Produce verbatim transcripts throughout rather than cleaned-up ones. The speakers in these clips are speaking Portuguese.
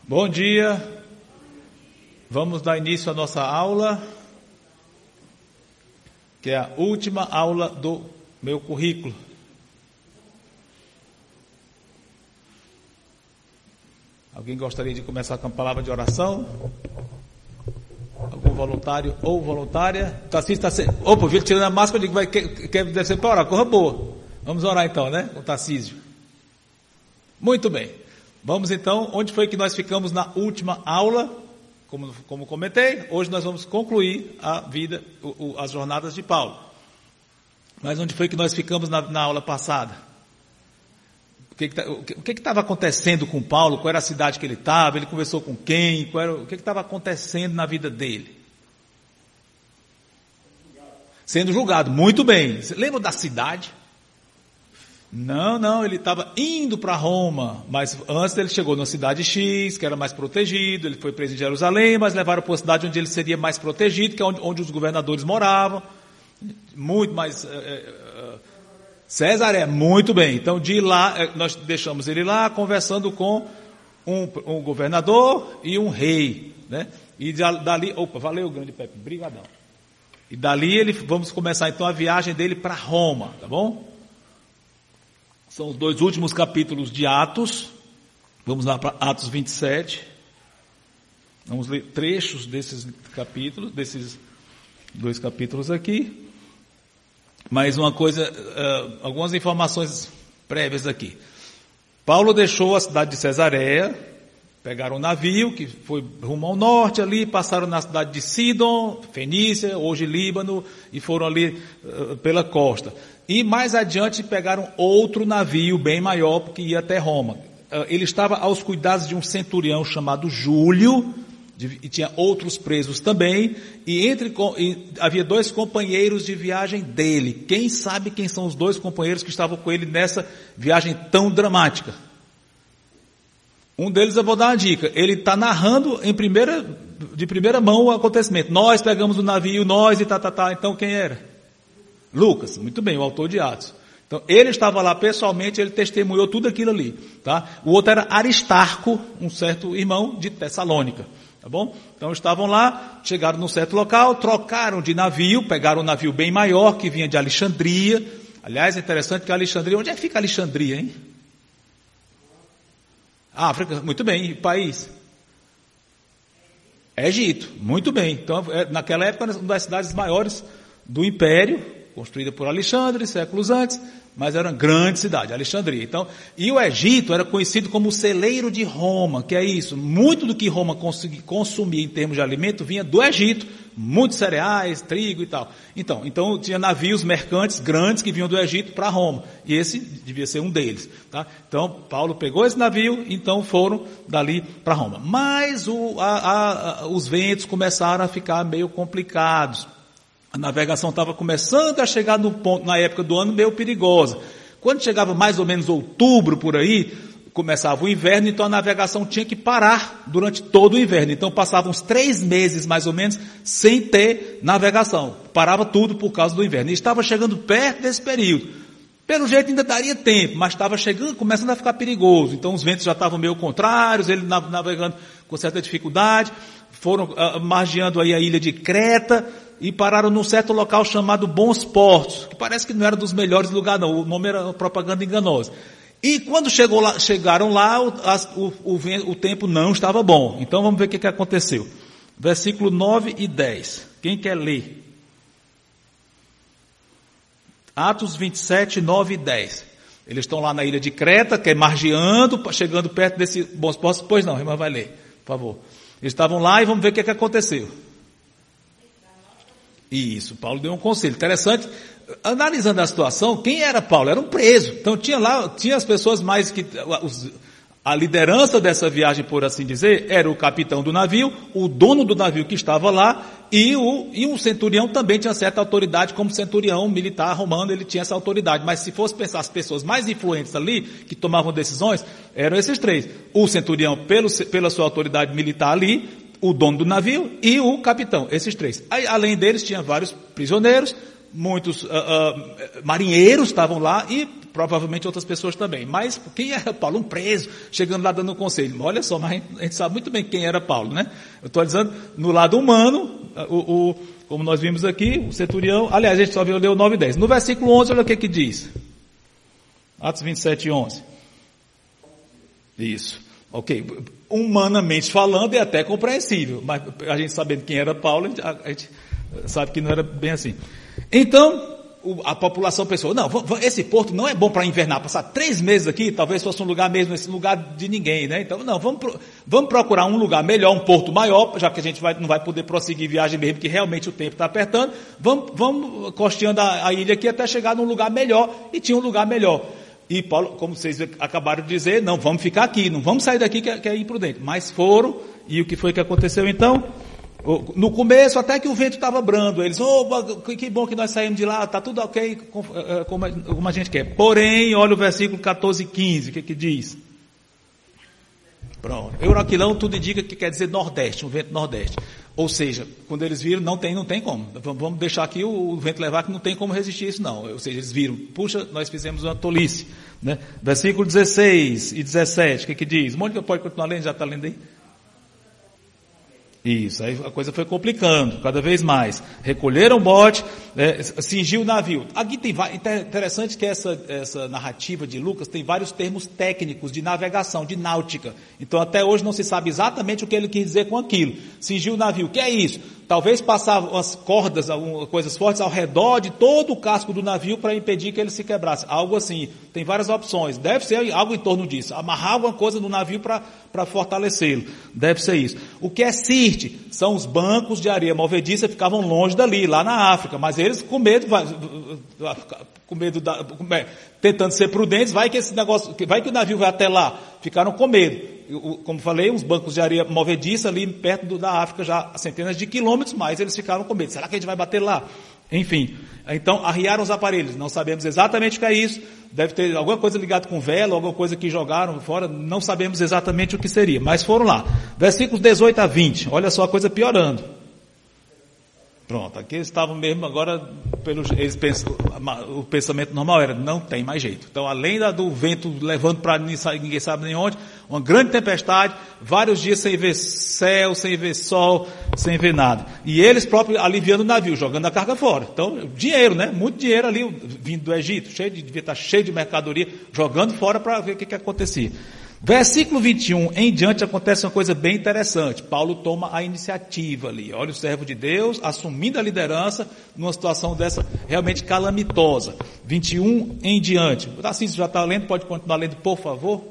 Bom dia, vamos dar início à nossa aula, que é a última aula do meu currículo. Alguém gostaria de começar com a palavra de oração? Algum voluntário ou voluntária? Tarcísio está sem... Opa, vi ele tirando a máscara, eu digo, vai, quer, quer descer para orar, corra boa. Vamos orar então, né, com o Tarcísio. Muito bem. Vamos então, onde foi que nós ficamos na última aula? Como, como comentei, hoje nós vamos concluir a vida, o, o, as jornadas de Paulo. Mas onde foi que nós ficamos na, na aula passada? O que que estava acontecendo com Paulo? Qual era a cidade que ele estava? Ele conversou com quem? Qual era, o que estava acontecendo na vida dele? Sendo julgado. Muito bem. Você lembra da cidade? Não, não, ele estava indo para Roma, mas antes ele chegou numa cidade X, que era mais protegido, ele foi preso em Jerusalém, mas levaram para uma cidade onde ele seria mais protegido, que é onde, onde os governadores moravam, muito mais... É, é, Cesareia, muito bem, então de lá, nós deixamos ele lá conversando com um, um governador e um rei, né? E dali, opa, valeu grande Pepe, brigadão. E dali ele, vamos começar então a viagem dele para Roma, tá bom? São os dois últimos capítulos de Atos. Vamos lá para Atos vinte e sete. Vamos ler trechos desses capítulos, desses dois capítulos aqui. Mais uma coisa, uh, algumas informações prévias aqui. Paulo deixou a cidade de Cesareia, pegaram um navio que foi rumo ao norte ali, passaram na cidade de Sidon, Fenícia, hoje Líbano, e foram ali uh, pela costa. E mais adiante pegaram outro navio bem maior, que ia até Roma. Ele estava aos cuidados de um centurião chamado Júlio, e tinha outros presos também, e, entre, e havia dois companheiros de viagem dele. Quem sabe quem são os dois companheiros que estavam com ele nessa viagem tão dramática? Um deles eu vou dar uma dica, ele está narrando em primeira, de primeira mão o acontecimento. Nós pegamos o navio, nós e tá, tá, tá. Então quem era? Lucas, muito bem, o autor de Atos. Então, ele estava lá pessoalmente, ele testemunhou tudo aquilo ali, tá? O outro era Aristarco, um certo irmão de Tessalônica, tá bom? Então, estavam lá, chegaram num certo local, trocaram de navio, pegaram um navio bem maior, que vinha de Alexandria. Aliás, é interessante que Alexandria, onde é que fica Alexandria, hein? África, muito bem, país? Egito, muito bem. Então, naquela época, uma das cidades maiores do Império, construída por Alexandre, séculos antes, mas era uma grande cidade, Alexandria. Então, e o Egito era conhecido como o celeiro de Roma, que é isso, muito do que Roma consumia em termos de alimento vinha do Egito, muitos cereais, trigo e tal. Então, então tinha navios mercantes grandes que vinham do Egito para Roma, e esse devia ser um deles, tá? Então, Paulo pegou esse navio, então foram dali para Roma. Mas o, a, a, os ventos começaram a ficar meio complicados. A navegação estava começando a chegar no ponto, na época do ano, meio perigosa. Quando chegava mais ou menos outubro, por aí, começava o inverno, então a navegação tinha que parar durante todo o inverno. Então passavam uns três meses, mais ou menos, sem ter navegação. Parava tudo por causa do inverno. E estava chegando perto desse período. Pelo jeito ainda daria tempo, mas estava chegando, começando a ficar perigoso. Então os ventos já estavam meio contrários, ele navegando com certa dificuldade. Foram uh, margeando aí a ilha de Creta, e pararam num certo local chamado Bons Portos, que parece que não era dos melhores lugares não, o nome era propaganda enganosa. E quando chegou lá, chegaram lá, o, as, o, o, o tempo não estava bom. Então vamos ver o que, que aconteceu. Versículo nove e dez. Quem quer ler? Atos vinte e sete, nove e dez. Eles estão lá na ilha de Creta, que é margeando, chegando perto desse Bons Portos. Pois não, a irmã vai ler, por favor. Eles estavam lá e vamos ver o que, que aconteceu. Isso, Paulo deu um conselho. Interessante, analisando a situação, quem era Paulo? Era um preso. Então tinha lá, tinha as pessoas mais que, os, a liderança dessa viagem, por assim dizer, era o capitão do navio, o dono do navio que estava lá, e o, e o centurião também tinha certa autoridade, como centurião militar romano, ele tinha essa autoridade. Mas se fosse pensar as pessoas mais influentes ali, que tomavam decisões, eram esses três. O centurião, pelo, pela sua autoridade militar ali, o dono do navio e o capitão, esses três. Aí, além deles, tinha vários prisioneiros, muitos uh, uh, marinheiros estavam lá e provavelmente outras pessoas também. Mas quem era Paulo? Um preso, chegando lá dando um conselho. Olha só, mas a gente sabe muito bem quem era Paulo, né? Eu estou dizendo, no lado humano, o, o, como nós vimos aqui, o centurião, aliás, a gente só viu ler o nove e dez. No versículo onze, olha o que que diz. Atos vinte e sete, onze. Isso. Ok. Humanamente falando, é até compreensível. Mas a gente sabendo quem era Paulo, a gente, a gente sabe que não era bem assim. Então, a população pensou, não, esse porto não é bom para invernar, passar três meses aqui, talvez fosse um lugar mesmo, esse lugar de ninguém, né? Então, não, vamos, vamos procurar um lugar melhor, um porto maior, já que a gente vai, não vai poder prosseguir viagem mesmo, que realmente o tempo está apertando, vamos, vamos costeando a, a ilha aqui até chegar num lugar melhor, e tinha um lugar melhor. E Paulo, como vocês acabaram de dizer, não, vamos ficar aqui, não vamos sair daqui que é, que é imprudente. Mas foram, e o que foi que aconteceu então? No começo, até que o vento estava brando, eles, oh, que bom que nós saímos de lá, está tudo ok, como a gente quer. Porém, olha o versículo catorze e quinze, o que que diz? Pronto. Euraquilão, tudo indica que quer dizer nordeste, um vento nordeste. Ou seja, quando eles viram, não tem, não tem como. Vamos deixar aqui o, o vento levar, que não tem como resistir isso não. Ou seja, eles viram, puxa, nós fizemos uma tolice. Né? Versículo dezesseis e dezessete, o que que diz? Mônica pode continuar lendo, já está lendo aí? Isso, aí a coisa foi complicando, cada vez mais. Recolheram o bote, é, cingiu o navio. Aqui tem, interessante que essa, essa narrativa de Lucas tem vários termos técnicos de navegação, de náutica. Então até hoje não se sabe exatamente o que ele quis dizer com aquilo. Cingiu o navio, o que é isso? Talvez passar umas cordas, algumas coisas fortes ao redor de todo o casco do navio para impedir que ele se quebrasse. Algo assim. Tem várias opções. Deve ser algo em torno disso. Amarrar alguma coisa no navio para para fortalecê-lo. Deve ser isso. O que é sirte? São os bancos de areia movediça que ficavam longe dali, lá na África. Mas eles com medo, com medo da, tentando ser prudentes, vai que esse negócio, vai que o navio vai até lá. Ficaram com medo. Como falei, uns bancos de areia movediça ali perto do, da África, já a centenas de quilômetros, mas eles ficaram com medo. Será que a gente vai bater lá? Enfim, então arriaram os aparelhos, não sabemos exatamente o que é isso, deve ter alguma coisa ligada com vela, alguma coisa que jogaram fora, não sabemos exatamente o que seria, mas foram lá. Versículos dezoito a vinte, olha só a coisa piorando. Pronto, aqui eles estavam mesmo agora, pelo, eles pensam, o pensamento normal era, não tem mais jeito. Então, além da, do vento levando para ninguém sabe nem onde, uma grande tempestade, vários dias sem ver céu, sem ver sol, sem ver nada. E eles próprios aliviando o navio, jogando a carga fora. Então, dinheiro, né? Muito dinheiro ali, vindo do Egito, cheio de, devia estar cheio de mercadoria, jogando fora para ver o que, que acontecia. Versículo vinte e um em diante acontece uma coisa bem interessante. Paulo toma a iniciativa ali. Olha o servo de Deus assumindo a liderança numa situação dessa realmente calamitosa. vinte e um em diante. Assim, você já está lendo, pode continuar lendo, por favor?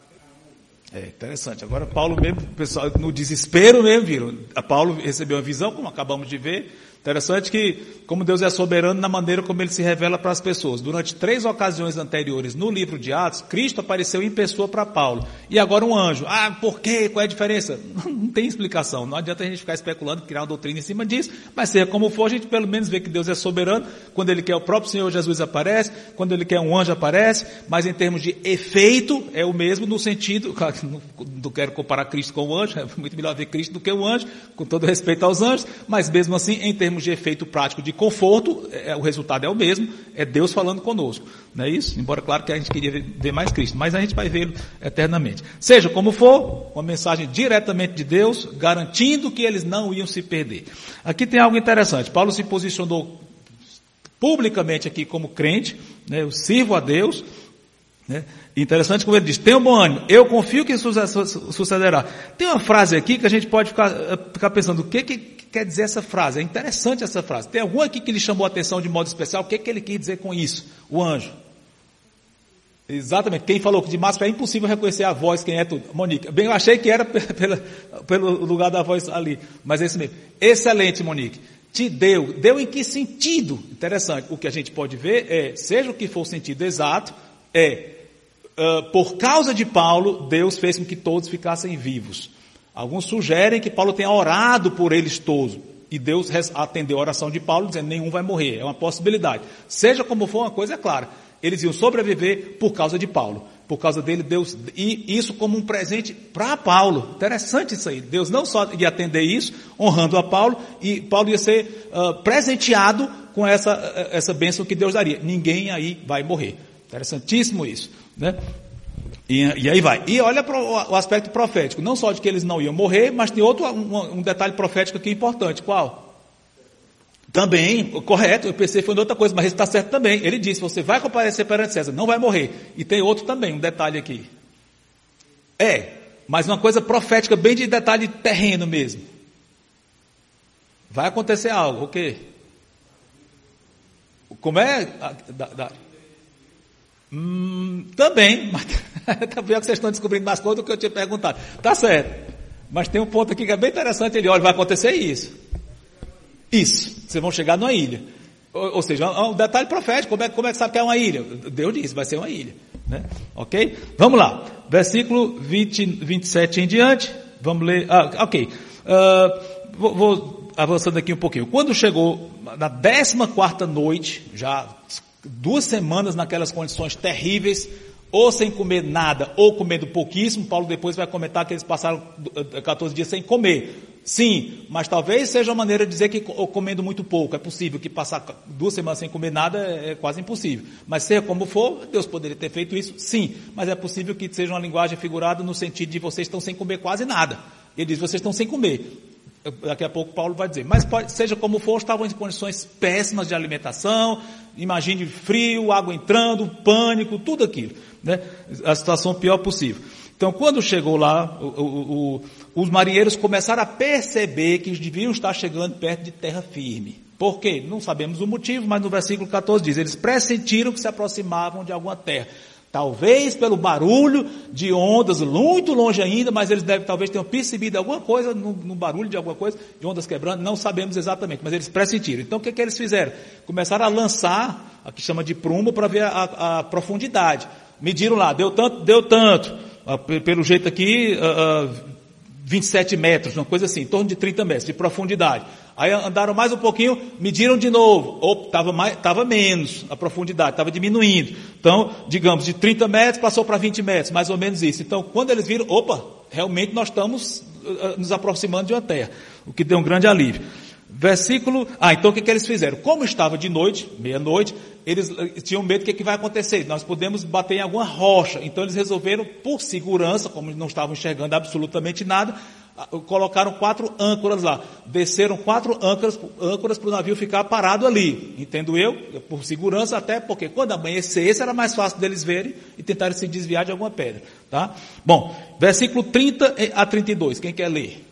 É interessante. Agora Paulo mesmo, pessoal, no desespero mesmo, viram? A Paulo recebeu uma visão, como acabamos de ver. Interessante que, como Deus é soberano na maneira como ele se revela para as pessoas. Durante três ocasiões anteriores no livro de Atos, Cristo apareceu em pessoa para Paulo. E agora um anjo. Ah, por quê? Qual é a diferença? Não, não tem explicação. Não adianta a gente ficar especulando, criar uma doutrina em cima disso. Mas seja como for, a gente pelo menos vê que Deus é soberano. Quando ele quer, o próprio Senhor Jesus aparece. Quando ele quer, um anjo aparece. Mas em termos de efeito, é o mesmo no sentido, claro que não, não quero comparar Cristo com o anjo. É muito melhor ver Cristo do que o anjo, com todo respeito aos anjos. Mas mesmo assim, em termos de efeito prático de conforto, é, o resultado é o mesmo, é Deus falando conosco, não é isso? Embora claro que a gente queria ver, ver mais Cristo, mas a gente vai vê-lo eternamente. Seja como for, uma mensagem diretamente de Deus, garantindo que eles não iam se perder. Aqui tem algo interessante, Paulo se posicionou publicamente aqui como crente, né? Eu sirvo a Deus, né? Interessante como ele diz, tenha um bom ânimo, eu confio que isso sucederá. Tem uma frase aqui que a gente pode ficar, ficar pensando, o que que quer dizer essa frase? É interessante essa frase. Tem algum aqui que lhe chamou a atenção de modo especial? O que que ele quis dizer com isso? O anjo. Exatamente. Quem falou que de máscara é impossível reconhecer a voz, quem é tudo? Monique. Bem, eu achei que era pela, pelo lugar da voz ali, mas é isso mesmo. Excelente, Monique. Te deu. Deu em que sentido? Interessante. O que a gente pode ver é, seja o que for o sentido exato, é, uh, por causa de Paulo, Deus fez com que todos ficassem vivos. Alguns sugerem que Paulo tenha orado por eles todos. E Deus atendeu a oração de Paulo, dizendo, nenhum vai morrer. É uma possibilidade. Seja como for, uma coisa é clara. Eles iam sobreviver por causa de Paulo. Por causa dele, Deus... E isso como um presente para Paulo. Interessante isso aí. Deus não só ia atender isso, honrando a Paulo, e Paulo ia ser uh, presenteado com essa, essa bênção que Deus daria. Ninguém aí vai morrer. Interessantíssimo isso, né? E, e aí vai. E olha pro, o aspecto profético, não só de que eles não iam morrer, mas tem outro, um, um detalhe profético aqui importante. Qual? Também, correto, eu pensei foi em outra coisa, mas isso está certo também. Ele disse, você vai comparecer perante César, não vai morrer. E tem outro também, um detalhe aqui. É, mas uma coisa profética, bem de detalhe terreno mesmo. Vai acontecer algo, o quê? Como é? Da, da, hum, também, mas tá pior que vocês estão descobrindo mais coisas do que eu tinha perguntado. Tá certo. Mas tem um ponto aqui que é bem interessante. Ele olha, vai acontecer isso. Isso. Vocês vão chegar numa ilha. Ou, ou seja, um detalhe profético. Como é, como é que sabe que é uma ilha? Deus disse, vai ser uma ilha. Né? Ok? Vamos lá. Versículo vinte, vinte e sete em diante. Vamos ler. Ah, ok. Uh, vou, vou avançando aqui um pouquinho. Quando chegou na décima quarta noite, já duas semanas naquelas condições terríveis, ou sem comer nada, ou comendo pouquíssimo, Paulo depois vai comentar que eles passaram quatorze dias sem comer. Sim, mas talvez seja uma maneira de dizer que comendo muito pouco. É possível que passar duas semanas sem comer nada é quase impossível. Mas seja como for, Deus poderia ter feito isso, sim. Mas é possível que seja uma linguagem figurada no sentido de vocês estão sem comer quase nada. Ele diz, vocês estão sem comer. Daqui a pouco Paulo vai dizer, mas pode, seja como for, estavam em condições péssimas de alimentação, imagine frio, água entrando, pânico, tudo aquilo, né? A situação pior possível. Então, quando chegou lá, o, o, o, os marinheiros começaram a perceber que eles deviam estar chegando perto de terra firme. Por quê? Não sabemos o motivo, mas no versículo catorze diz, eles pressentiram que se aproximavam de alguma terra. Talvez pelo barulho de ondas, muito longe ainda, mas eles devem, talvez tenham percebido alguma coisa, no, no barulho de alguma coisa, de ondas quebrando, não sabemos exatamente, mas eles pressentiram. Então o que, que eles fizeram? Começaram a lançar, a que chama de prumo, para ver a, a profundidade. Mediram lá, deu tanto, deu tanto, pelo jeito aqui, uh, uh, vinte e sete metros, uma coisa assim, em torno de trinta metros de profundidade. Aí andaram mais um pouquinho, mediram de novo, ou estava mais, estava menos a profundidade, estava diminuindo. Então, digamos, de trinta metros passou para vinte metros, mais ou menos isso. Então, quando eles viram, opa, realmente nós estamos uh, nos aproximando de uma terra, o que deu um grande alívio. Versículo, ah, então o que, que eles fizeram? Como estava de noite, meia-noite, eles tinham medo do que, que vai acontecer. Nós podemos bater em alguma rocha. Então eles resolveram, por segurança, como não estavam enxergando absolutamente nada, colocaram quatro âncoras lá. Desceram quatro âncoras, âncoras para o navio ficar parado ali. Entendo eu? Por segurança, até porque quando amanhecesse era mais fácil deles verem e tentarem se desviar de alguma pedra. Tá? Bom, versículo trinta a trinta e dois. Quem quer ler?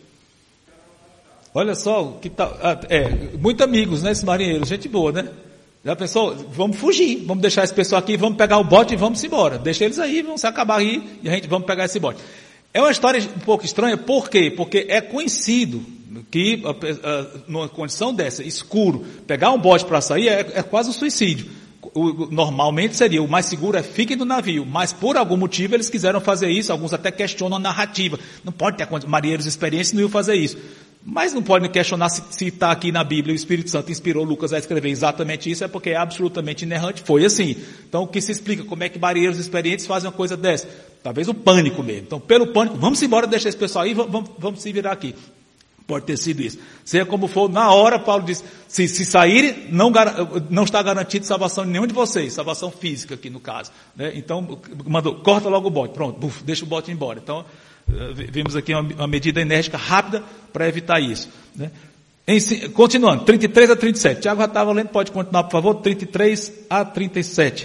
Olha só, que tá, é, muito amigos, né, esses marinheiros, gente boa, né? Já pensou? Vamos fugir, vamos deixar esse pessoal aqui, vamos pegar o bote e vamos embora. Deixa eles aí, vamos se acabar aí e a gente vamos pegar esse bote. É uma história um pouco estranha, por quê? Porque é conhecido que, numa condição dessa, escuro, pegar um bote para sair é, é quase um suicídio. O, normalmente seria, o mais seguro é fiquem no navio, mas por algum motivo eles quiseram fazer isso, alguns até questionam a narrativa. Não pode ter marinheiros experientes não iam fazer isso. Mas não pode questionar se está aqui na Bíblia, o Espírito Santo inspirou Lucas a escrever exatamente isso, é porque é absolutamente inerrante, foi assim. Então o que se explica, como é que marinheiros experientes fazem uma coisa dessa? Talvez o pânico mesmo. Então pelo pânico, vamos embora, deixa esse pessoal aí, vamos, vamos, vamos se virar aqui. Pode ter sido isso. Seja como for, na hora Paulo diz, se, se saírem, não, não está garantido salvação de nenhum de vocês, salvação física aqui no caso. Né? Então mandou, corta logo o bote, pronto, buf, deixa o bote embora. Então, vimos aqui uma, uma medida enérgica rápida para evitar isso. Né? Em, continuando, trinta e três a trinta e sete. Tiago já estava lendo, pode continuar, por favor, trinta e três a trinta e sete.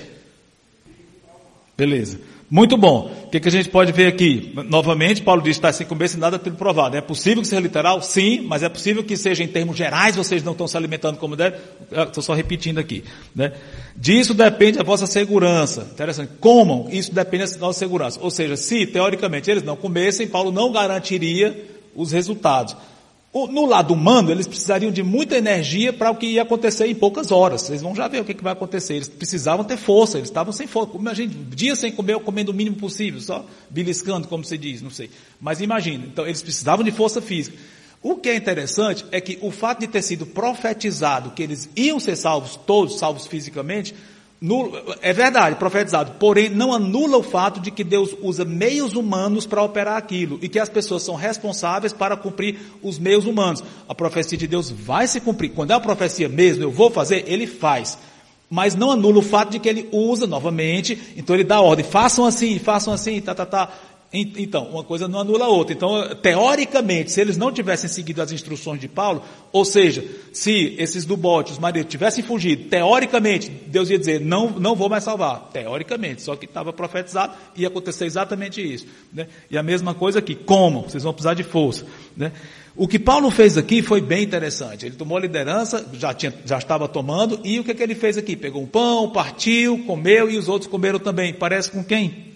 Beleza. Muito bom. O que, que a gente pode ver aqui? Novamente, Paulo diz, está sem comer, sem nada tudo provado. É possível que seja literal? Sim, mas é possível que seja em termos gerais, vocês não estão se alimentando como devem. Estou só repetindo aqui. Né? Disso depende a vossa segurança. Interessante. Comam, isso depende da nossa segurança. Ou seja, se teoricamente eles não comessem, Paulo não garantiria os resultados. No lado humano, eles precisariam de muita energia para o que ia acontecer em poucas horas. Vocês vão já ver o que, que vai acontecer. Eles precisavam ter força, eles estavam sem força. Imagina, dias sem comer, comendo o mínimo possível, só beliscando, como se diz, não sei. Mas imagina, então eles precisavam de força física. O que é interessante é que o fato de ter sido profetizado que eles iam ser salvos, todos salvos fisicamente, no, é verdade, profetizado, porém não anula o fato de que Deus usa meios humanos para operar aquilo e que as pessoas são responsáveis para cumprir os meios humanos. A profecia de Deus vai se cumprir. Quando é uma profecia mesmo, eu vou fazer, ele faz. Mas não anula o fato de que ele usa novamente, então ele dá ordem, façam assim, façam assim, tá, tá, tá. Então, uma coisa não anula a outra. Então, teoricamente, se eles não tivessem seguido as instruções de Paulo, ou seja, se esses do bote, os maridos, tivessem fugido, teoricamente, Deus ia dizer, não, não vou mais salvar. Teoricamente, só que estava profetizado, ia acontecer exatamente isso. Né? E a mesma coisa aqui, como? Vocês vão precisar de força. Né? O que Paulo fez aqui foi bem interessante. Ele tomou a liderança, já, tinha, já estava tomando, e o que, que ele fez aqui? Pegou um pão, partiu, comeu, e os outros comeram também. Parece com quem?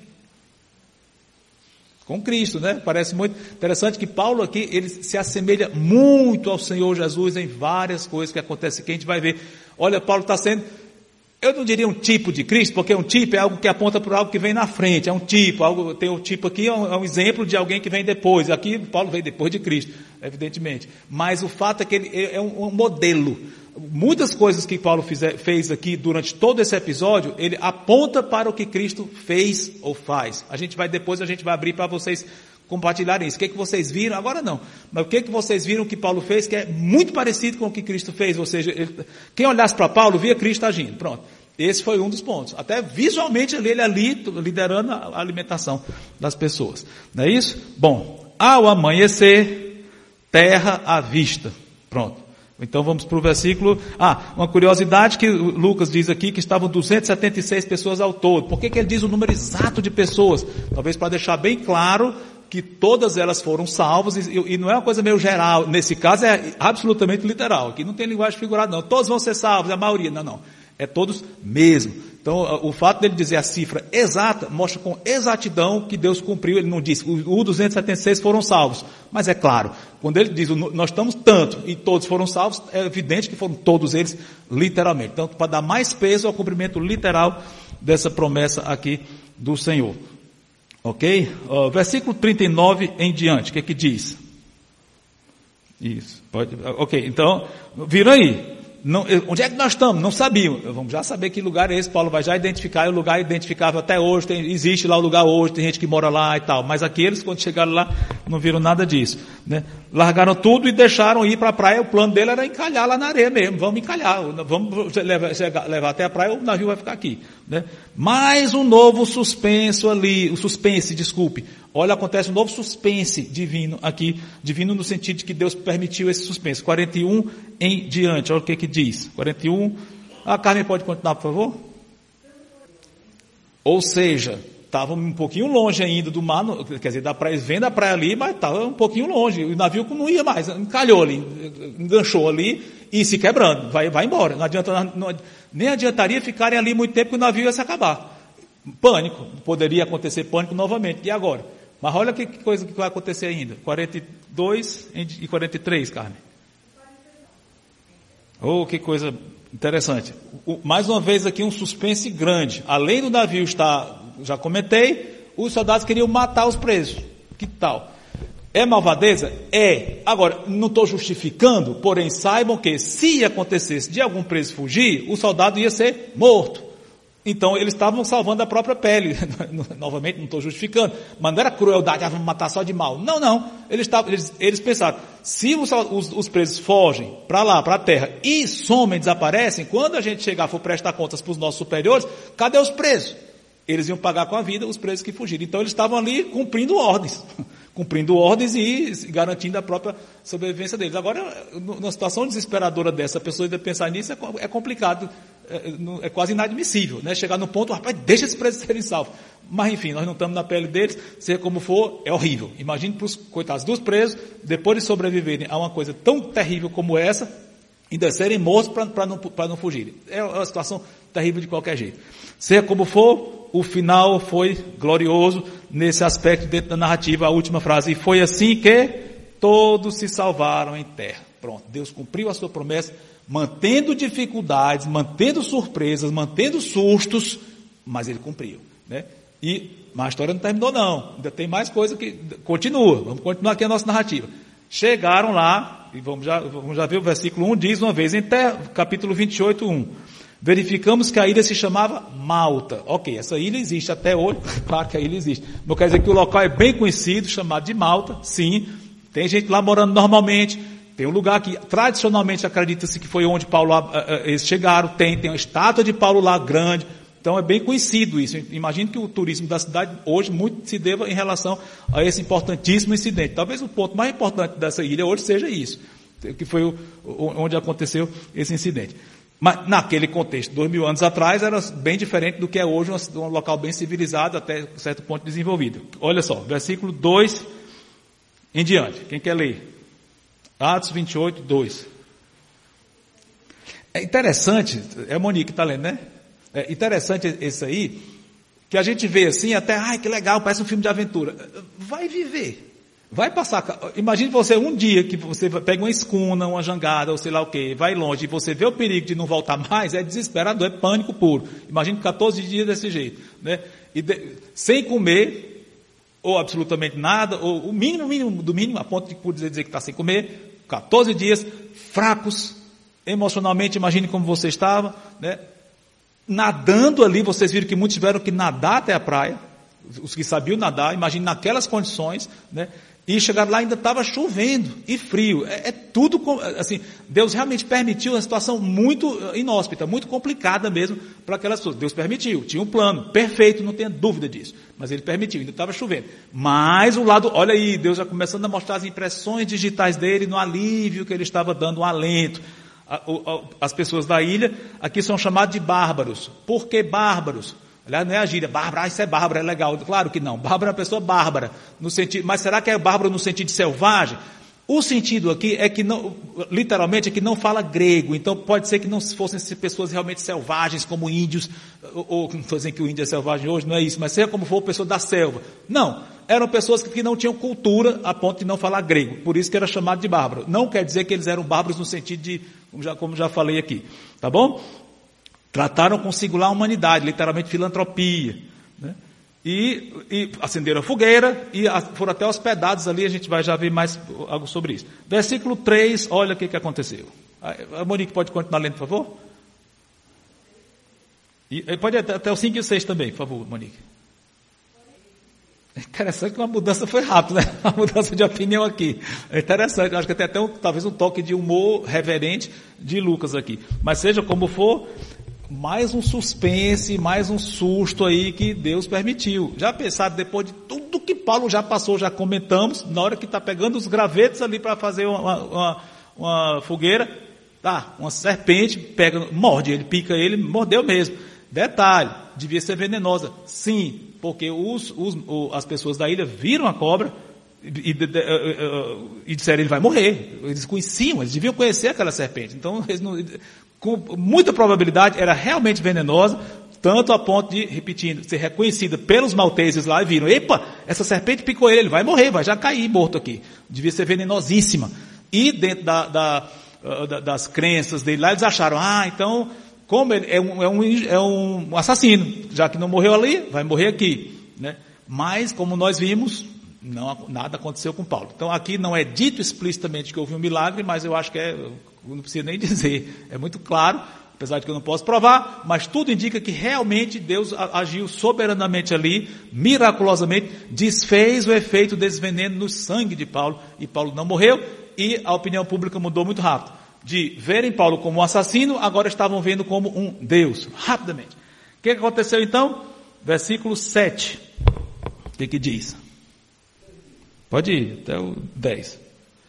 Com Cristo, né? Parece muito interessante que Paulo aqui, ele se assemelha muito ao Senhor Jesus em várias coisas que acontecem aqui. A gente vai ver, olha, Paulo está sendo, eu não diria um tipo de Cristo, porque um tipo é algo que aponta para algo que vem na frente, é um tipo, algo, tem um tipo aqui, é um, é um exemplo de alguém que vem depois. Aqui, Paulo veio depois de Cristo, evidentemente. Mas o fato é que ele é um, um modelo. Muitas coisas que Paulo fizer, fez aqui durante todo esse episódio, ele aponta para o que Cristo fez ou faz. A gente vai depois, a gente vai abrir para vocês compartilharem isso. O que, é que vocês viram? Agora não. Mas o que, é que vocês viram que Paulo fez que é muito parecido com o que Cristo fez? Ou seja, ele, quem olhasse para Paulo via Cristo agindo. Pronto. Esse foi um dos pontos. Até visualmente ele ali liderando a alimentação das pessoas. Não é isso? Bom, ao amanhecer, terra à vista. Pronto. Então vamos para o versículo, ah, uma curiosidade que Lucas diz aqui, que estavam duzentas e setenta e seis pessoas ao todo. Por que, que ele diz o número exato de pessoas? Talvez para deixar bem claro que todas elas foram salvas, e, e não é uma coisa meio geral, nesse caso é absolutamente literal, aqui não tem linguagem figurada não, todos vão ser salvos, a maioria, não, não, é todos mesmo. Então o fato dele dizer a cifra exata, mostra com exatidão que Deus cumpriu. Ele não disse, os duzentos e setenta e seis foram salvos, mas é claro, quando ele diz, nós estamos tanto, e todos foram salvos, é evidente que foram todos eles, literalmente. Então, para dar mais peso ao cumprimento literal dessa promessa aqui do Senhor. Ok? Uh, versículo trinta e nove em diante, o que é que diz? Isso, pode, ok, então, viram aí. Não, onde é que nós estamos? Não sabíamos. Vamos já saber que lugar é esse. Paulo vai já identificar, e o lugar é identificável até hoje, tem, existe lá o lugar hoje, tem gente que mora lá e tal. Mas aqueles, quando chegaram lá, não viram nada disso. Né? Largaram tudo e deixaram ir para a praia. O plano dele era encalhar lá na areia mesmo. Vamos encalhar, vamos levar, levar até a praia, o navio vai ficar aqui. Né? Mais um novo suspenso ali, o suspense, desculpe. Olha, acontece um novo suspense divino aqui, divino no sentido de que Deus permitiu esse suspense. quarenta e um em diante, olha o que que diz. quarenta e um, a Carmen pode continuar, por favor? Ou seja, estava um pouquinho longe ainda do mar, quer dizer, da praia, vem da praia ali, mas estava um pouquinho longe, o navio não ia mais, encalhou ali, enganchou ali e se quebrando, vai, vai embora. Não adianta, não, nem adiantaria ficarem ali muito tempo que o navio ia se acabar. Pânico, poderia acontecer pânico novamente, e agora? Mas olha que coisa que vai acontecer ainda. quarenta e dois e quarenta e três, Carmen. Oh, que coisa interessante. O, mais uma vez aqui um suspense grande. Além do navio estar, já comentei, os soldados queriam matar os presos. Que tal? É malvadeza? É. Agora, não estou justificando, porém saibam que se acontecesse de algum preso fugir, o soldado ia ser morto. Então, eles estavam salvando a própria pele. Novamente, não estou justificando. Mas não era crueldade, ah, vamos matar só de mal. Não, não. Eles, tavam, eles, eles pensaram, se os, os, os presos fogem para lá, para a terra, e somem, desaparecem, quando a gente chegar, for prestar contas para os nossos superiores, cadê os presos? Eles iam pagar com a vida os presos que fugiram. Então, eles estavam ali cumprindo ordens. Cumprindo ordens e garantindo a própria sobrevivência deles. Agora, numa situação desesperadora dessa, a pessoa ainda pensar nisso é complicado, é, é quase inadmissível, né? Chegar no ponto, rapaz, deixa esses presos serem salvos. Mas, enfim, nós não estamos na pele deles, seja como for, é horrível. Imagine para os coitados dos presos, depois de sobreviverem a uma coisa tão terrível como essa, ainda serem mortos para não, não fugirem. É uma situação terrível de qualquer jeito. Seja como for, o final foi glorioso nesse aspecto dentro da narrativa, a última frase, e foi assim que todos se salvaram em terra. Pronto, Deus cumpriu a sua promessa, mantendo dificuldades, mantendo surpresas, mantendo sustos, mas Ele cumpriu, né? E, mas a história não terminou não, ainda tem mais coisa que continua, vamos continuar aqui a nossa narrativa. Chegaram lá, e vamos já, vamos já ver o versículo um, diz uma vez em terra, capítulo vinte e oito, um. Verificamos que a ilha se chamava Malta. Ok, essa ilha existe até hoje, claro que a ilha existe. Não quer dizer que o local é bem conhecido, chamado de Malta, sim. Tem gente lá morando normalmente, Tem um lugar que tradicionalmente acredita-se que foi onde Paulo, eles chegaram, tem, tem uma estátua de Paulo lá grande, então é bem conhecido isso. Imagino que o turismo da cidade hoje muito se deva em relação a esse importantíssimo incidente. Talvez o ponto mais importante dessa ilha hoje seja isso, que foi o, onde aconteceu esse incidente. Mas naquele contexto, dois mil anos atrás, era bem diferente do que é hoje, um, um local bem civilizado, até certo ponto desenvolvido. Olha só, versículo dois em diante. Quem quer ler? Atos vinte e oito, dois. É interessante, é a Monique que está lendo, né? É interessante isso aí, que a gente vê assim, até, ai, que legal, parece um filme de aventura. Vai viver. Vai passar, imagine você um dia que você pega uma escuna, uma jangada, ou sei lá o quê, vai longe, e você vê o perigo de não voltar mais, é desesperador, é pânico puro. Imagine quatorze dias desse jeito, né? E de, sem comer, ou absolutamente nada, ou o mínimo, mínimo do mínimo, a ponto de poder dizer que está sem comer, quatorze dias, fracos, emocionalmente, imagine como você estava, né? Nadando ali, vocês viram que muitos tiveram que nadar até a praia, os que sabiam nadar, imagine naquelas condições, né? E chegaram lá, ainda estava chovendo e frio. É, é tudo, assim, Deus realmente permitiu uma situação muito inóspita, muito complicada mesmo para aquelas pessoas. Deus permitiu, tinha um plano perfeito, não tenha dúvida disso. Mas Ele permitiu, ainda estava chovendo. Mas o lado, olha aí, Deus já começando a mostrar as impressões digitais dele no alívio que Ele estava dando, um alento. As pessoas da ilha aqui são chamadas de bárbaros. Por que bárbaros? Aliás, não é a gíria, bárbara, ah, isso é bárbara, é legal. Claro que não, bárbara é uma pessoa bárbara, no sentido, mas será que é bárbaro no sentido de selvagem? O sentido aqui é que não, literalmente é que não fala grego, então pode ser que não fossem pessoas realmente selvagens, como índios, ou, ou não estou dizendo que o índio é selvagem hoje, não é isso, mas seja como for, pessoa da selva. Não, eram pessoas que não tinham cultura a ponto de não falar grego, por isso que era chamado de bárbaro. Não quer dizer que eles eram bárbaros no sentido de, como já, como já falei aqui, tá bom? Trataram com singular humanidade, literalmente filantropia, né? E, e acenderam a fogueira e a, foram até hospedados ali, a gente vai já ver mais algo sobre isso. Versículo três, olha o que, que aconteceu. A, a Monique pode continuar lendo, por favor? E, pode até, até o cinco e o seis também, por favor, Monique. É interessante que uma mudança foi rápida, né? A mudança de opinião aqui. É interessante, acho que tem até um, talvez um toque de humor reverente de Lucas aqui. Mas seja como for, mais um suspense, mais um susto aí que Deus permitiu. Já pensaram, depois de tudo que Paulo já passou, já comentamos, na hora que está pegando os gravetos ali para fazer uma, uma, uma fogueira, tá, uma serpente, pega, morde ele, pica ele, mordeu mesmo. Detalhe, devia ser venenosa. Sim, porque os, os, as pessoas da ilha viram a cobra e, e, e disseram, ele vai morrer. Eles conheciam, eles deviam conhecer aquela serpente. Então, eles não, com muita probabilidade, era realmente venenosa, tanto a ponto de, repetindo, ser reconhecida pelos malteses lá e viram, epa, essa serpente picou ele, ele vai morrer, vai já cair morto aqui. Devia ser venenosíssima. E dentro da, da, da, das crenças dele lá, eles acharam, ah, então, como ele é um, é um, é um assassino, já que não morreu ali, vai morrer aqui, né? Mas, como nós vimos, não, nada aconteceu com Paulo. Então, aqui não é dito explicitamente que houve um milagre, mas eu acho que é, não precisa nem dizer, é muito claro, apesar de que eu não posso provar, mas tudo indica que realmente Deus agiu soberanamente ali, miraculosamente, desfez o efeito desse veneno no sangue de Paulo, e Paulo não morreu, e a opinião pública mudou muito rápido. De verem Paulo como um assassino, agora estavam vendo como um Deus, rapidamente. O que aconteceu então? Versículo sete. O que que diz? Pode ir, até o dez.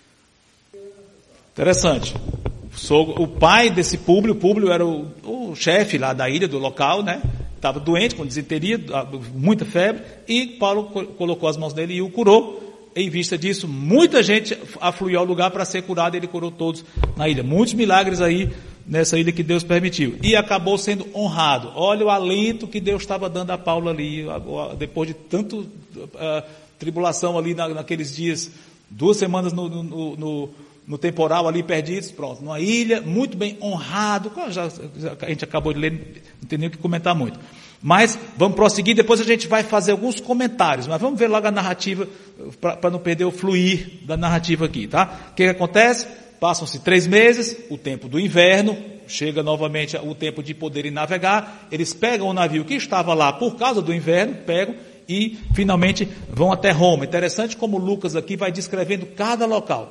Interessante. O pai desse Públio, Públio era o, o chefe lá da ilha, do local, né? Estava doente, com desinteria, muita febre, e Paulo colocou as mãos nele e o curou. Em vista disso, muita gente afluiu ao lugar para ser curada, ele curou todos na ilha. Muitos milagres aí nessa ilha que Deus permitiu. E acabou sendo honrado. Olha o alento que Deus estava dando a Paulo ali, depois de tanto uh, tribulação ali na, naqueles dias, duas semanas no, no, no, no temporal ali perdidos, pronto, numa ilha, muito bem honrado. Já, já, a gente acabou de ler, não tem nem o que comentar muito. Mas vamos prosseguir, depois a gente vai fazer alguns comentários, mas vamos ver logo a narrativa, para não perder o fluir da narrativa aqui, tá? O que, que acontece? Passam-se três meses, o tempo do inverno, chega novamente o tempo de poderem navegar, eles pegam o navio que estava lá por causa do inverno, pegam e finalmente vão até Roma. Interessante como Lucas aqui vai descrevendo cada local.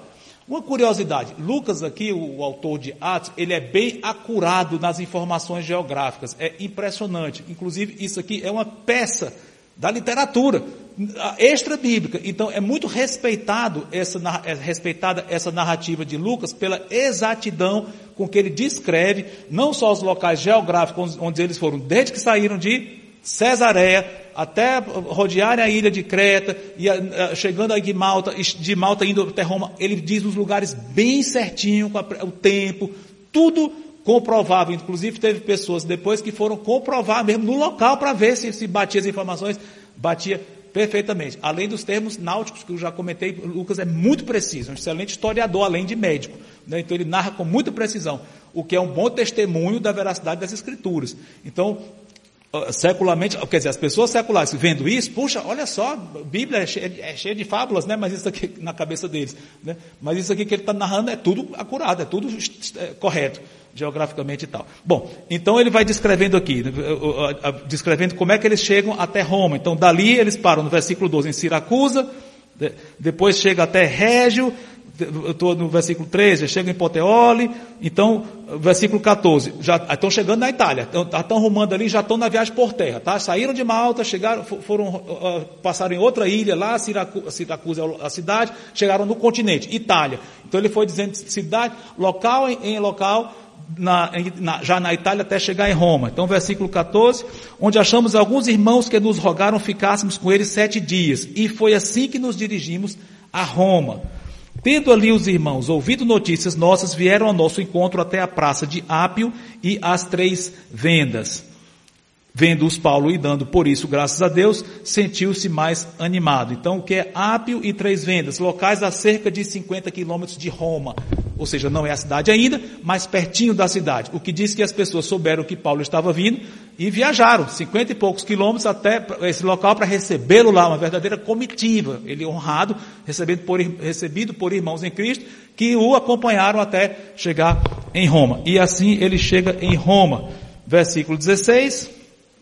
Uma curiosidade, Lucas aqui, o, o autor de Atos, ele é bem acurado nas informações geográficas, é impressionante. Inclusive, isso aqui é uma peça da literatura extra-bíblica. Então, é muito respeitado essa, é respeitada essa narrativa de Lucas pela exatidão com que ele descreve, não só os locais geográficos onde eles foram, desde que saíram de Cesareia, até rodearem a ilha de Creta, e a, a, chegando aí de Malta, de Malta indo até Roma, ele diz os lugares bem certinho, com a, o tempo, tudo comprovável. Inclusive teve pessoas depois que foram comprovar mesmo no local para ver se, se batia as informações, batia perfeitamente. Além dos termos náuticos que eu já comentei, Lucas é muito preciso, um excelente historiador, além de médico, né? Então ele narra com muita precisão, o que é um bom testemunho da veracidade das Escrituras. Então, secularmente, quer dizer, as pessoas seculares vendo isso, puxa, olha só, a Bíblia é cheia, é cheia de fábulas, né? Mas isso aqui na cabeça deles, né? Mas isso aqui que ele está narrando é tudo acurado, é tudo é, correto, geograficamente e tal. Bom, então ele vai descrevendo aqui, descrevendo como é que eles chegam até Roma. Então dali eles param no versículo doze em Siracusa, depois chega até Régio, eu estou no versículo treze, chegam em Puteoli, então, versículo catorze, já estão chegando na Itália, estão, estão rumando ali, já estão na viagem por terra, tá? Saíram de Malta, chegaram, foram, uh, passaram em outra ilha lá, Siracusa, Siracusa é a cidade, chegaram no continente, Itália. Então ele foi dizendo cidade, local em, em local, na, na, já na Itália até chegar em Roma. Então, versículo catorze, onde achamos alguns irmãos que nos rogaram ficássemos com eles sete dias, e foi assim que nos dirigimos a Roma. Tendo ali os irmãos ouvido notícias nossas, vieram ao nosso encontro até a praça de Ápio e as Três Vendas. Vendo-os Paulo e dando por isso graças a Deus, sentiu-se mais animado. Então, o que é Ápio e Três Vendas? Locais a cerca de cinquenta quilômetros de Roma. Ou seja, não é a cidade ainda, mas pertinho da cidade. O que diz que as pessoas souberam que Paulo estava vindo e viajaram cinquenta e poucos quilômetros até esse local para recebê-lo lá, uma verdadeira comitiva. Ele honrado, recebido por, recebido por irmãos em Cristo, que o acompanharam até chegar em Roma. E assim ele chega em Roma. Versículo dezesseis,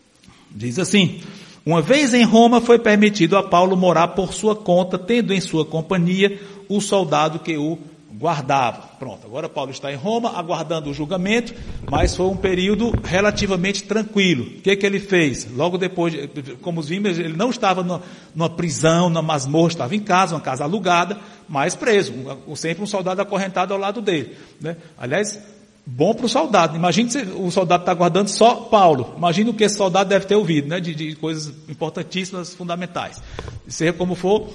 diz assim: uma vez em Roma foi permitido a Paulo morar por sua conta, tendo em sua companhia o soldado que o guardava. Pronto, agora Paulo está em Roma, aguardando o julgamento, mas foi um período relativamente tranquilo. O que que ele fez? Logo depois, como vimos, ele não estava numa, numa prisão, numa masmorra, estava em casa, uma casa alugada, mas preso, um, sempre um soldado acorrentado ao lado dele, né? Aliás, bom para o soldado. Imagine se o soldado está guardando só Paulo. Imagine o que esse soldado deve ter ouvido, né? De, de coisas importantíssimas, fundamentais. Seja como for,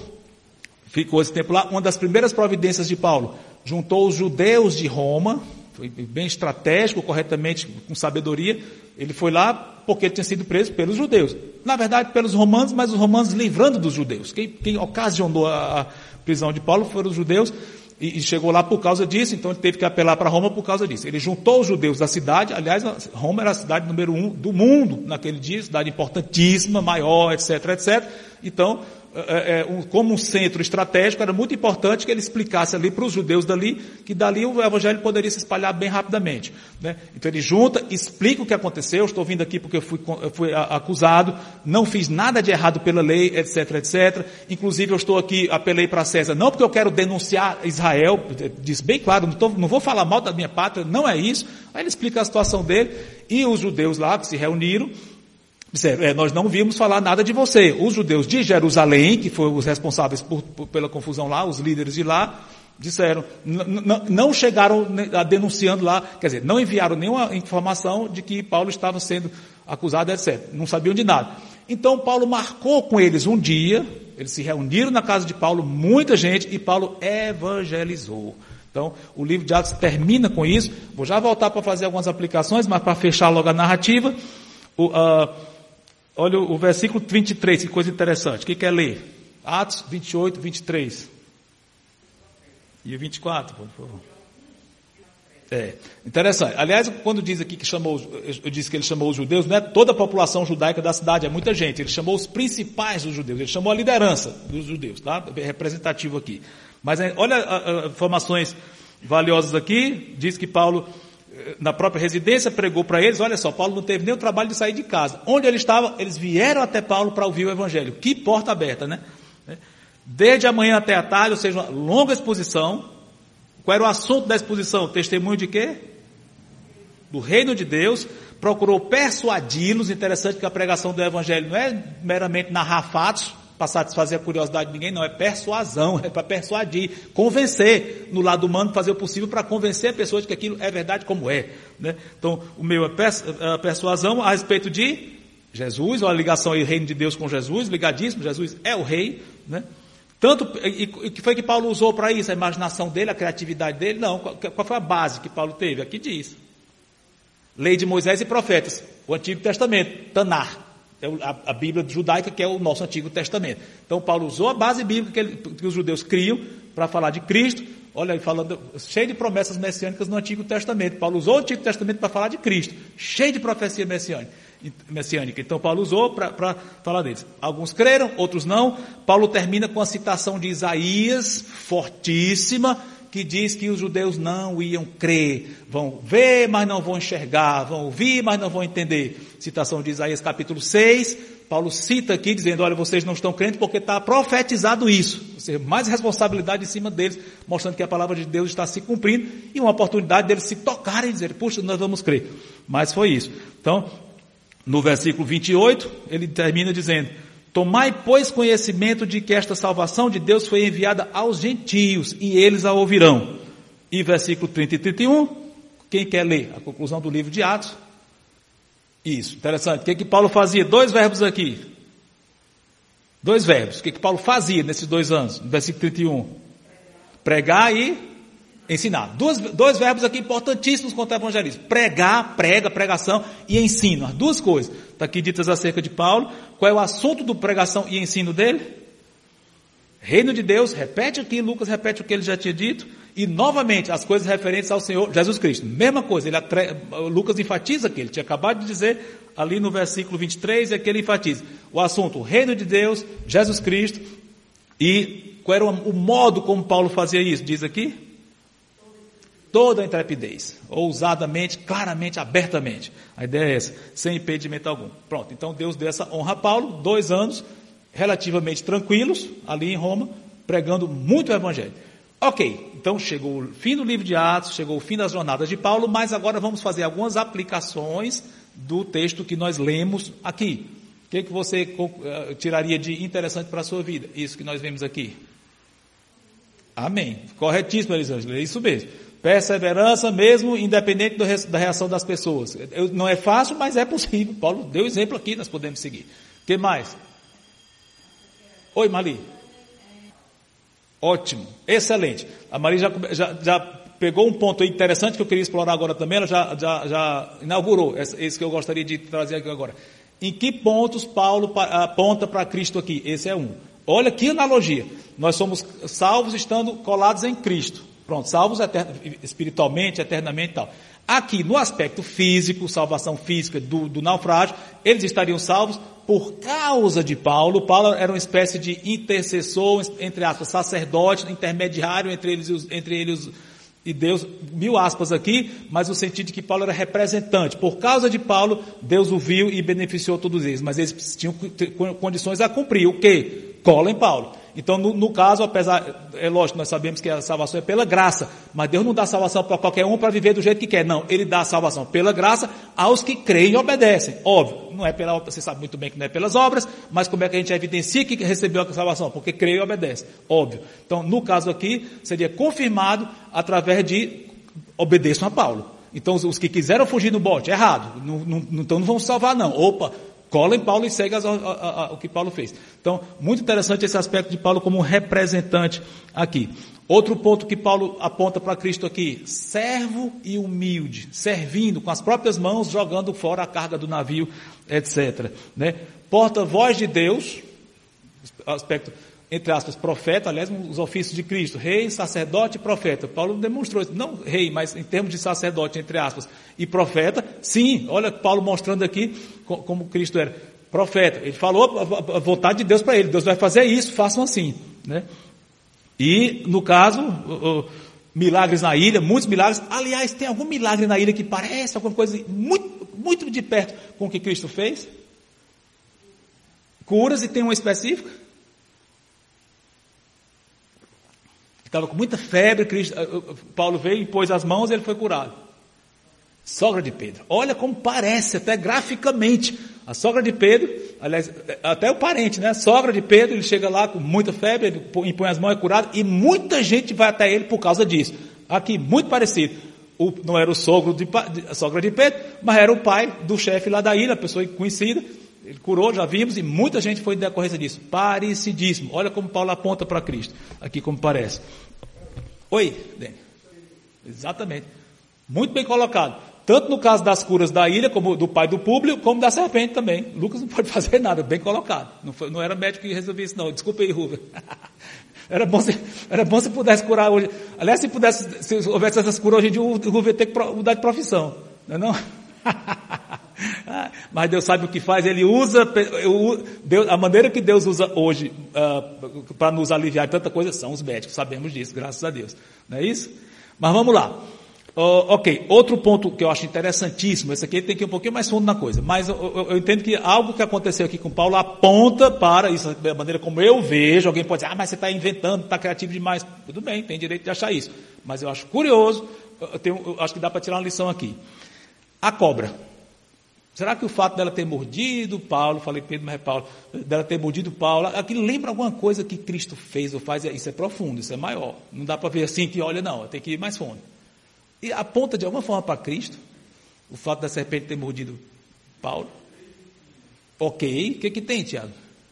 ficou esse tempo lá. Uma das primeiras providências de Paulo, juntou os judeus de Roma, foi bem estratégico, corretamente, com sabedoria. Ele foi lá porque ele tinha sido preso pelos judeus. Na verdade, pelos romanos, mas os romanos livrando dos judeus. Quem, quem ocasionou a, a prisão de Paulo foram os judeus, e, e chegou lá por causa disso, então ele teve que apelar para Roma por causa disso. Ele juntou os judeus da cidade, aliás, Roma era a cidade número um do mundo naquele dia, cidade importantíssima, maior, etc, etcétera. Então, É, é, um, como um centro estratégico, era muito importante que ele explicasse ali para os judeus dali, que dali o evangelho poderia se espalhar bem rapidamente, né? Então ele junta, explica o que aconteceu. Estou vindo aqui porque eu fui, eu fui acusado, não fiz nada de errado pela lei, etc, etcétera. Inclusive eu estou aqui, apelei para César, não porque eu quero denunciar Israel, diz bem claro, não, tô, não vou falar mal da minha pátria, não é isso. Aí ele explica a situação dele, e os judeus lá que se reuniram, disseram, é, nós não vimos falar nada de você. Os judeus de Jerusalém, que foram os responsáveis por, por, pela confusão lá, os líderes de lá, disseram, não chegaram a denunciando lá, quer dizer, não enviaram nenhuma informação de que Paulo estava sendo acusado, etcétera. Não sabiam de nada. Então Paulo marcou com eles um dia, eles se reuniram na casa de Paulo, muita gente, e Paulo evangelizou. Então, o livro de Atos termina com isso. Vou já voltar para fazer algumas aplicações, mas para fechar logo a narrativa, o... Uh, olha o versículo vinte e três, que coisa interessante. Quem quer ler? Atos vinte e oito, vinte e três. E o vinte e quatro, por favor. É, interessante. Aliás, quando diz aqui que chamou, eu disse que ele chamou os judeus, não é toda a população judaica da cidade, é muita gente. Ele chamou os principais dos judeus, ele chamou a liderança dos judeus, tá? É representativo aqui. Mas olha as informações valiosas aqui, diz que Paulo, na própria residência, pregou para eles. Olha só, Paulo não teve nem o trabalho de sair de casa. Onde ele estava, eles vieram até Paulo para ouvir o evangelho. Que porta aberta, né? Desde a manhã até a tarde, ou seja, uma longa exposição, Qual era o assunto da exposição? Testemunho de quê? Do reino de Deus. Procurou persuadi-los. Interessante que a pregação do evangelho não é meramente narrar fatos, para satisfazer a curiosidade de ninguém, não, é persuasão, é para persuadir, convencer, no lado humano, fazer o possível para convencer a pessoa de que aquilo é verdade como é, né? Então, o meu é pers a persuasão a respeito de Jesus, ou a ligação aí, reino de Deus com Jesus, ligadíssimo, Jesus é o rei, né? Tanto, e o que foi que Paulo usou para isso? A imaginação dele, a criatividade dele? Não, qual, qual foi a base que Paulo teve? Aqui diz, lei de Moisés e profetas, o Antigo Testamento, Tanar, a, a Bíblia judaica, que é o nosso Antigo Testamento. Então, Paulo usou a base bíblica que, ele, que os judeus criam para falar de Cristo. Olha aí, falando, cheio de promessas messiânicas no Antigo Testamento. Paulo usou o Antigo Testamento para falar de Cristo, cheio de profecia messiânica. messiânica. Então, Paulo usou para falar deles. Alguns creram, outros não. Paulo termina com a citação de Isaías, fortíssima, que diz que os judeus não iam crer, vão ver, mas não vão enxergar, vão ouvir, mas não vão entender. Citação de Isaías capítulo seis, Paulo cita aqui dizendo, olha, vocês não estão crentes porque está profetizado isso, ou seja, mais responsabilidade em cima deles, mostrando que a palavra de Deus está se cumprindo, e uma oportunidade deles se tocarem e dizer, puxa, nós vamos crer. Mas foi isso. Então, no versículo vinte e oito, ele termina dizendo, tomai, pois, conhecimento de que esta salvação de Deus foi enviada aos gentios, e eles a ouvirão. E versículo trinta e trinta e um, quem quer ler a conclusão do livro de Atos? Isso, interessante. O que que Paulo fazia? Dois verbos aqui. Dois verbos. O que que Paulo fazia nesses dois anos? No versículo trinta e um. Pregar e ensinar. Dois, dois verbos aqui importantíssimos quanto ao evangelismo. Pregar, prega, pregação e ensino. As duas coisas. Está aqui ditas acerca de Paulo. Qual é o assunto do pregação e ensino dele? Reino de Deus. Repete aqui, Lucas repete o que ele já tinha dito. E novamente, as coisas referentes ao Senhor Jesus Cristo. Mesma coisa, ele atre... Lucas enfatiza aqui, ele tinha acabado de dizer ali no versículo vinte e três, é que ele enfatiza. O assunto, o reino de Deus, Jesus Cristo. E qual era o modo como Paulo fazia isso? Diz aqui? Toda a intrepidez, ousadamente, claramente, abertamente. A ideia é essa, sem impedimento algum. Pronto, então Deus deu essa honra a Paulo, dois anos, relativamente tranquilos, ali em Roma, pregando muito o evangelho. Ok, então chegou o fim do livro de Atos, chegou o fim das jornadas de Paulo, mas agora vamos fazer algumas aplicações do texto que nós lemos aqui. O que, que você uh, tiraria de interessante para a sua vida? Isso que nós vemos aqui. Amém. Corretíssimo, Elisângela, é isso mesmo. Perseverança mesmo, independente do, da reação das pessoas. Eu, não é fácil, mas é possível. Paulo deu exemplo aqui, nós podemos seguir. O que mais? Oi, Mali. Ótimo, excelente. A Maria já, já, já pegou um ponto interessante que eu queria explorar agora também, ela já, já, já inaugurou, esse que eu gostaria de trazer aqui agora. Em que pontos Paulo aponta para Cristo aqui? Esse é um. Olha que analogia. Nós somos salvos estando colados em Cristo. Pronto, salvos eterna, espiritualmente, eternamente e tal. Aqui, no aspecto físico, salvação física do, do naufrágio, eles estariam salvos por causa de Paulo. Paulo era uma espécie de intercessor, entre aspas, sacerdote, intermediário entre eles e, os, entre eles e Deus, mil aspas aqui, mas no sentido de que Paulo era representante. Por causa de Paulo, Deus o viu e beneficiou todos eles, mas eles tinham condições a cumprir. O quê? Cola em Paulo. Então, no, no caso, apesar, é lógico, nós sabemos que a salvação é pela graça, mas Deus não dá salvação para qualquer um para viver do jeito que quer. Não, Ele dá a salvação pela graça aos que creem e obedecem. Óbvio, não é pela, você sabe muito bem que não é pelas obras, mas como é que a gente evidencia que recebeu a salvação? Porque crê e obedece. Óbvio. Então, no caso aqui, seria confirmado através de obedeçam a Paulo. Então, os, os que quiseram fugir no bote, errado. Não, não, então não vão salvar não. Opa! Cola em Paulo e segue as, a, a, a, o que Paulo fez. Então, muito interessante esse aspecto de Paulo como representante aqui. Outro ponto que Paulo aponta para Cristo aqui, servo e humilde, servindo com as próprias mãos, jogando fora a carga do navio, etcétera. Né? Porta-voz de Deus, aspecto, entre aspas, profeta, aliás, os ofícios de Cristo, rei, sacerdote e profeta. Paulo demonstrou isso, não rei, mas em termos de sacerdote, entre aspas, e profeta, sim, olha Paulo mostrando aqui como Cristo era profeta. Ele falou a vontade de Deus para ele, Deus vai fazer isso, façam assim, né? E, no caso, milagres na ilha, muitos milagres, aliás, tem algum milagre na ilha que parece alguma coisa muito, muito de perto com o que Cristo fez? Curas, e tem uma específica? estava com muita febre, Cristo, Paulo veio, impôs as mãos e ele foi curado. Sogra de Pedro. Olha como parece, até graficamente. A sogra de Pedro, aliás, até o parente, né? A sogra de Pedro, ele chega lá com muita febre, ele impõe as mãos, é curado, e muita gente vai até ele por causa disso. Aqui, muito parecido. O, não era o sogro de, a sogra de Pedro, mas era o pai do chefe lá da ilha, a pessoa conhecida. Ele curou, já vimos, e muita gente foi em decorrência disso. Parecidíssimo. Olha como Paulo aponta para Cristo. Aqui como parece. Oi, Dani. Exatamente. Muito bem colocado. Tanto no caso das curas da ilha, como do pai do Públio, como da serpente também. Lucas não pode fazer nada, bem colocado. Não, foi, não era médico que resolvia isso, não. Desculpa aí, Rúvia. Era bom, se, era bom se pudesse curar hoje. Aliás, se pudesse, se houvesse essas curas hoje em dia, o Rúvia ia ter que mudar de profissão. Não é não? Mas Deus sabe o que faz, Ele usa, Deus, a maneira que Deus usa hoje uh, para nos aliviar de tanta coisa são os médicos, sabemos disso, graças a Deus. Não é isso? Mas vamos lá. Uh, ok, outro ponto que eu acho interessantíssimo, esse aqui tem que ir um pouquinho mais fundo na coisa, mas eu, eu, eu entendo que algo que aconteceu aqui com Paulo aponta para isso, da maneira como eu vejo. Alguém pode dizer, ah, mas você está inventando, está criativo demais. Tudo bem, tem direito de achar isso, mas eu acho curioso, eu, tenho, eu acho que dá para tirar uma lição aqui. A cobra. Será que o fato dela ter mordido Paulo, falei Pedro, mas é Paulo, dela ter mordido Paulo, aquilo lembra alguma coisa que Cristo fez ou faz? Isso é profundo, isso é maior. Não dá para ver assim que olha, não, tem que ir mais fundo. E aponta de alguma forma para Cristo, o fato da serpente ter mordido Paulo. Ok, o que que tem, Tiago?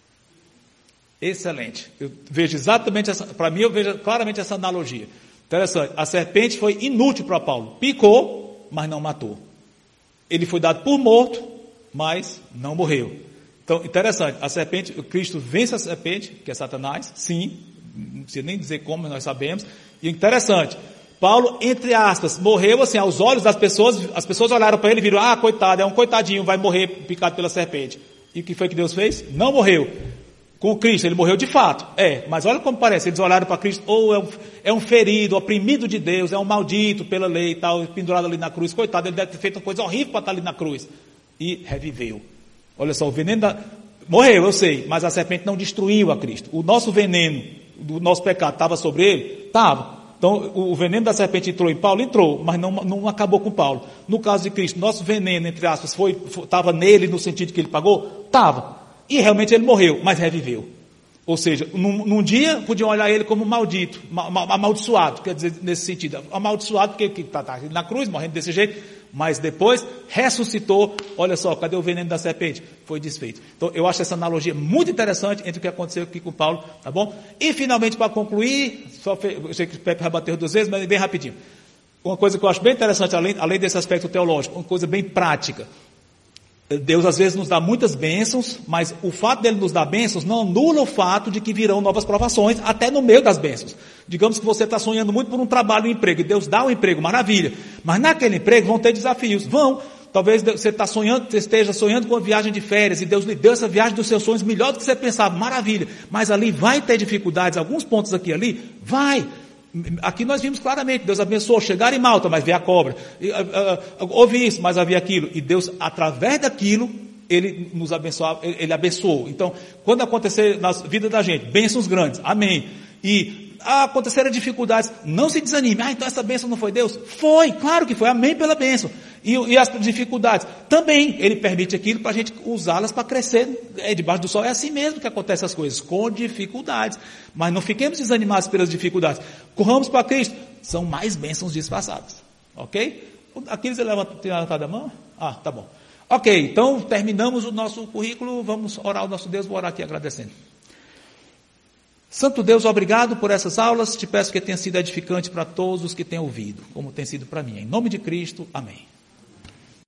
Excelente. Eu vejo exatamente essa, para mim eu vejo claramente essa analogia. Interessante, a serpente foi inútil para Paulo. Picou, mas não matou. Ele foi dado por morto, mas não morreu. Então, interessante, a serpente, o Cristo vence a serpente, que é Satanás, sim, não precisa nem dizer como, nós sabemos. E interessante, Paulo, entre aspas, morreu assim, aos olhos das pessoas, as pessoas olharam para ele e viram, ah, coitado, é um coitadinho, vai morrer picado pela serpente. E o que foi que Deus fez? Não morreu. Com Cristo, ele morreu de fato. É, mas olha como parece, eles olharam para Cristo, ou oh, é, um, é um ferido, oprimido de Deus, é um maldito pela lei e tal, pendurado ali na cruz, coitado, ele deve ter feito uma coisa horrível para estar ali na cruz. E reviveu. Olha só, o veneno da... Morreu, eu sei, mas a serpente não destruiu a Cristo. O nosso veneno, do nosso pecado, estava sobre ele? Estava. Então, o veneno da serpente entrou em Paulo? Entrou, mas não, não acabou com Paulo. No caso de Cristo, nosso veneno, entre aspas, foi, estava nele no sentido que ele pagou? Estava. E realmente ele morreu, mas reviveu. Ou seja, num, num dia podiam olhar ele como maldito, ma, ma, amaldiçoado, quer dizer, nesse sentido. Amaldiçoado porque está tá na cruz, morrendo desse jeito, mas depois ressuscitou. Olha só, cadê o veneno da serpente? Foi desfeito. Então, eu acho essa analogia muito interessante entre o que aconteceu aqui com Paulo, tá bom? E finalmente, para concluir, só fe... eu sei que o Pepe rebateu duas vezes, mas bem rapidinho. Uma coisa que eu acho bem interessante, além, além desse aspecto teológico, uma coisa bem prática. Deus às vezes nos dá muitas bênçãos, mas o fato dele nos dar bênçãos não anula o fato de que virão novas provações, até no meio das bênçãos. Digamos que você está sonhando muito por um trabalho, um emprego, e Deus dá um emprego, maravilha. Mas naquele emprego vão ter desafios, vão. Talvez você está sonhando, você esteja sonhando com uma viagem de férias, e Deus lhe deu essa viagem dos seus sonhos melhor do que você pensava, maravilha. Mas ali vai ter dificuldades, alguns pontos aqui e ali, vai. Aqui nós vimos claramente, Deus abençoou, chegar em Malta, mas veio a cobra, e, uh, uh, houve isso, mas havia aquilo, e Deus, através daquilo, Ele nos abençoou, Ele, ele abençoou. Então, quando acontecer na vida da gente, bênçãos grandes, amém, e ah, aconteceram dificuldades, não se desanime, ah, então essa bênção não foi Deus? Foi, claro que foi, amém pela bênção. E, e as dificuldades, também, Ele permite aquilo para a gente usá-las para crescer, é, debaixo do sol, é assim mesmo que acontecem as coisas, com dificuldades, mas não fiquemos desanimados pelas dificuldades, corramos para Cristo, são mais bênçãos disfarçadas, ok? Aqueles que levantaram a mão? Ah, tá bom. Ok, então terminamos o nosso currículo, vamos orar ao nosso Deus, vou orar aqui agradecendo. Santo Deus, obrigado por essas aulas, te peço que tenha sido edificante para todos os que têm ouvido, como tem sido para mim. Em nome de Cristo, amém.